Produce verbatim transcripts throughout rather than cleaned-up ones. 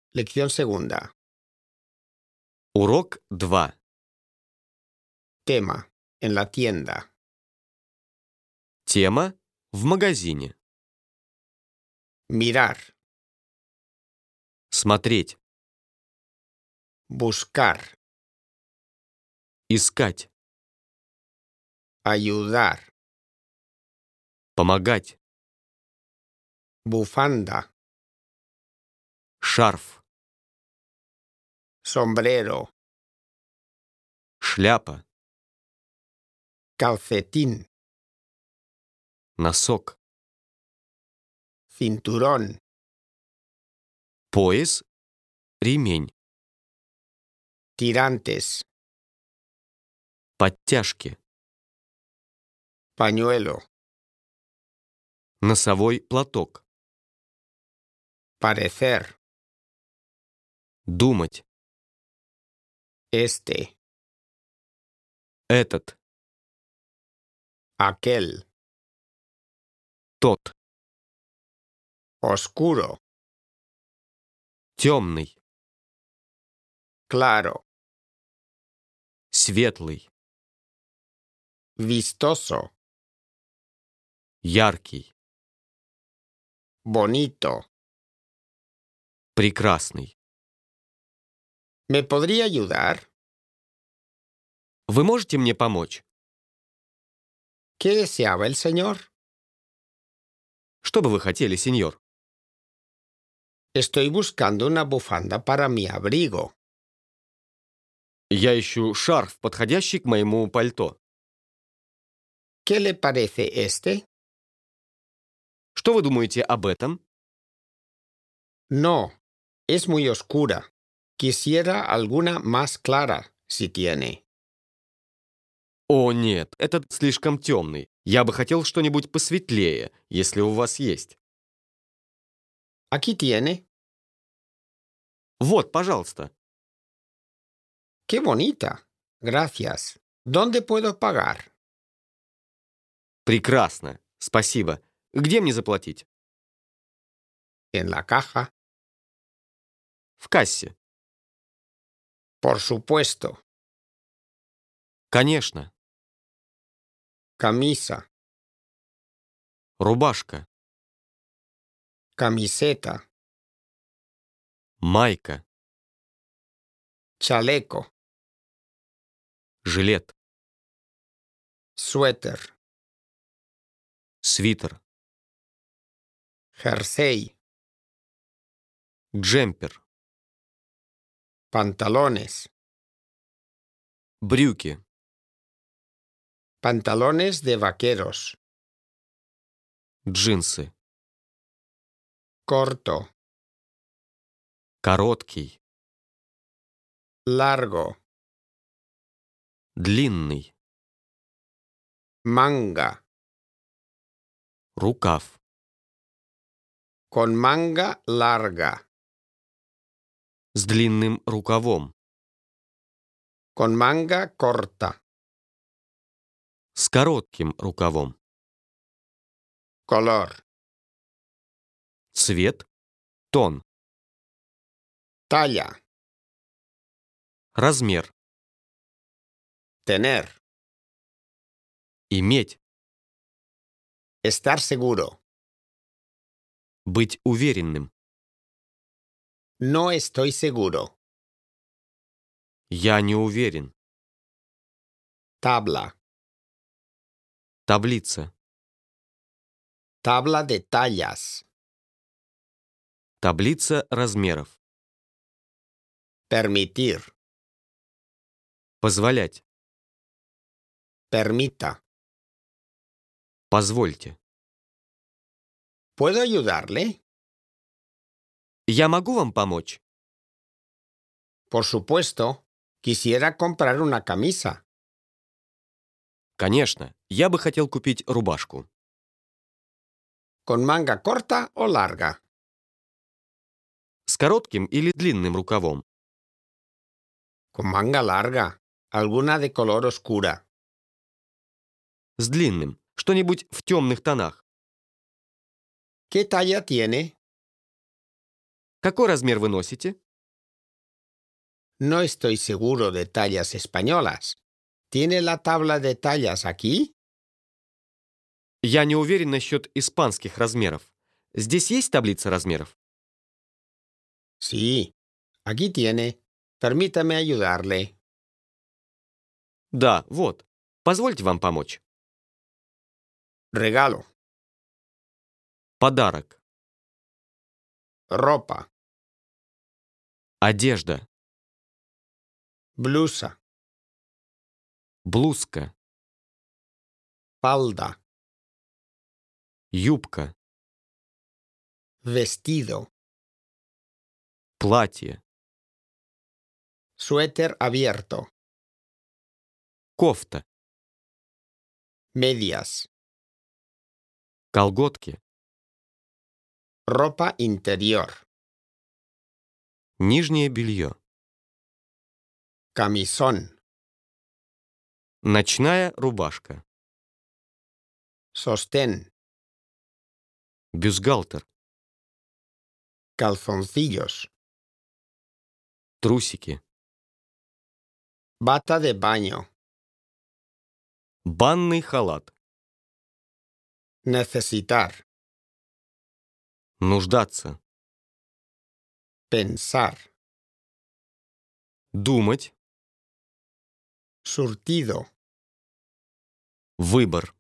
Lección segunda. Урок два. Tema. En la tienda. Тема в магазине. Mirar. Смотреть. Buscar. Искать. Ayudar. Помогать. Bufanda. Шарф. Sombrero. Шляпа. Calcetín. Носок. Cinturón. Пояс. Ремень. Tirantes. Подтяжки. Pañuelo. Носовой платок. Parecer. Думать. Este. Этот. Aquel. Тот. Oscuro. Темный. Claro. Светлый. Vistoso. Яркий. Bonito. Прекрасный. ¿Me podría ayudar? Вы можете мне помочь? ¿Qué deseaba el señor? Что бы вы хотели, сеньор? Estoy buscando una bufanda para mi abrigo. Я ищу шарф, подходящий к моему пальто. ¿Qué le parece este? Что вы думаете об этом? No, es muy oscura. Quisiera alguna más clara, si tiene. О, нет, этот слишком темный. Я бы хотел что-нибудь посветлее, если у вас есть. Aquí tiene. Вот, пожалуйста. ¡Qué bonita! Gracias. ¿Dónde puedo pagar? Прекрасно. Спасибо. Где мне заплатить? En la caja. В кассе. Por supuesto. Конечно. Camisa. Рубашка. Camiseta. Майка. Chaleco. Жилет. Suéter. Свитер. Jersey. Джемпер. Pantalones. Брюки. Pantalones de vaqueros. Джинсы. Corto. Короткий. Largo. Длинный. Manga. Рукав. Con manga larga. С длинным рукавом. Con manga corta. С коротким рукавом. Color. Цвет. Тон. Talla. Размер. Tener. Иметь. Estar seguro. Быть уверенным. No estoy seguro. Я не уверен. Tabla. Таблица. Tabla de tallas. Таблица размеров. Permitir. Позволять. Permita. Позвольте. ¿Puedo ayudarle? Я могу вам помочь? Por supuesto. Quisiera comprar una camisa. Конечно. Я бы хотел купить рубашку. ¿Con manga corta o larga? С коротким или длинным рукавом? Con manga larga. Alguna de color oscura. С длинным. Что-нибудь в темных тонах. ¿Qué talla tiene? Какой размер вы носите? No estoy seguro de tallas españolas. ¿Tiene la tabla de tallas aquí? Я не уверен насчет испанских размеров. Здесь есть таблица размеров? Sí, aquí tiene. Permítame ayudarle. Да, вот. Позвольте вам помочь. Regalo, Подарок. ropa, Одежда. blusa, Блузка. falda, Юбка. vestido, Платье. suéter abierto, Кофта. medias, Колготки. ropa interior, Нижнее белье. camisón, Ночная рубашка. sostén, Бюстгальтер. calzoncillos, Трусики. bata de baño, Банный халат. necesitar, Нуждаться. pensar, Думать. surtido, Выбор.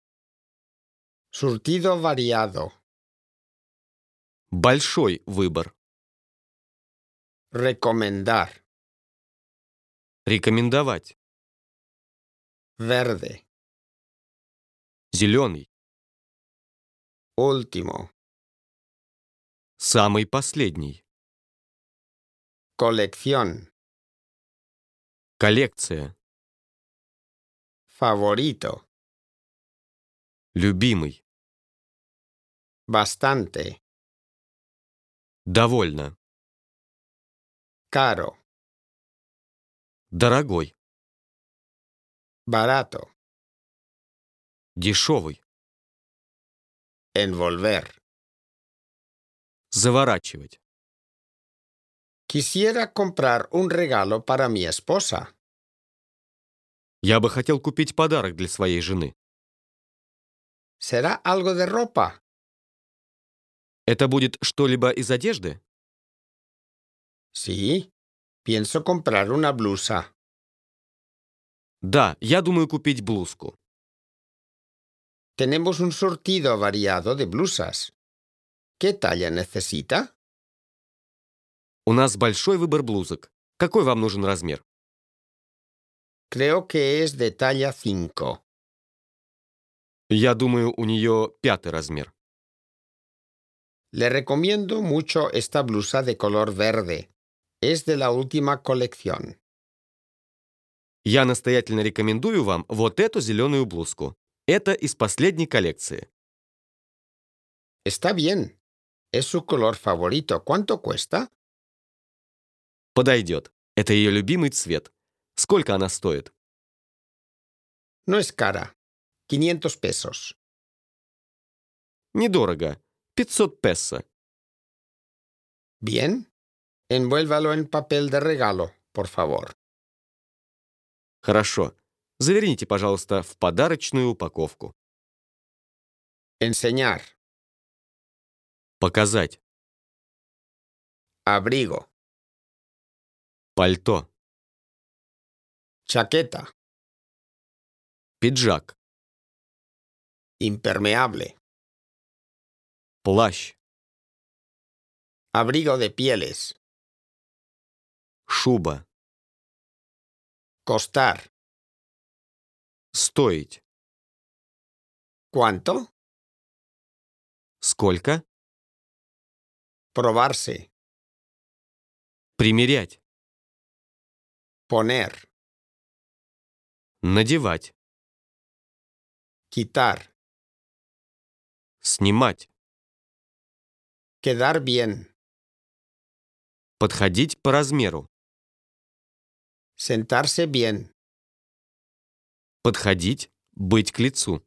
surtido variado, Большой выбор. recomendar, Рекомендовать. verde, Зеленый. último, Самый последний. colección, Коллекция. favorito, Любимый. bastante, Довольно. caro, Дорогой. barato, Дешевый. envolver. Заворачивать. Quisiera comprar un regalo para mi esposa. Я бы хотел купить подарок для своей жены. ¿Será algo de ropa? Это будет что-либо из одежды? Sí, pienso comprar una blusa. Да, я думаю купить блузку. Tenemos un surtido variado de blusas. ¿Qué talla necesita? У нас большой выбор блузок. Какой вам нужен размер? Creo que es de talla cinco. Я думаю, у нее пятый размер. Le recomiendo mucho esta blusa de color verde. Es de la última colección. Я настоятельно рекомендую вам вот эту зеленую блузку. Это из последней коллекции. Está bien. Es su color favorito. ¿Cuánto cuesta? Подойдет. Это ее любимый цвет. Сколько она стоит? No es cara. quinientos pesos. Недорого. пятьсот песо. Bien. Envuélvalo en papel de regalo, por favor. Хорошо. Заверните, пожалуйста, в подарочную упаковку. Enseñar. Показать. Abrigo. Пальто. Chaqueta. Пиджак. Impermeable. Плащ. Abrigo de pieles. Шуба. Costar. Стоить. ¿Cuánto? Сколько? Probarse. Примерять. Poner. Надевать. Quitar. Снимать. Quedar bien. Подходить по размеру. Sentarse bien. Подходить. Быть к лицу.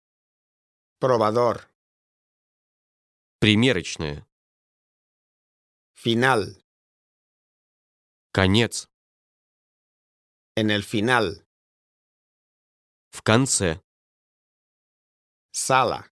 Probador. Примерочная. Final. Конец. En el final. В конце. Sala.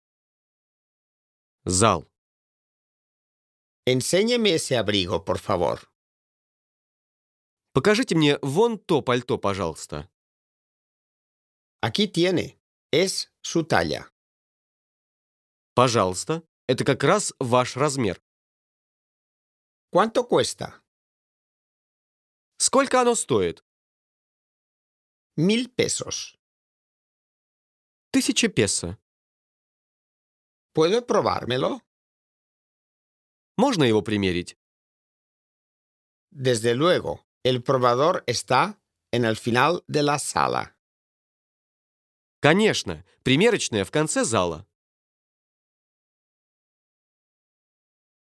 Зал. Enséñeme ese abrigo, por favor. Покажите мне вон то пальто, пожалуйста. Aquí tiene. Es su talla. Пожалуйста. Это как раз ваш размер. ¿Cuánto cuesta? Сколько оно стоит? Mil pesos. Тысяча песо. ¿Puedo probármelo? Можно его примерить? Desde luego. El probador está en el final de la sala. Конечно. Примерочная в конце зала.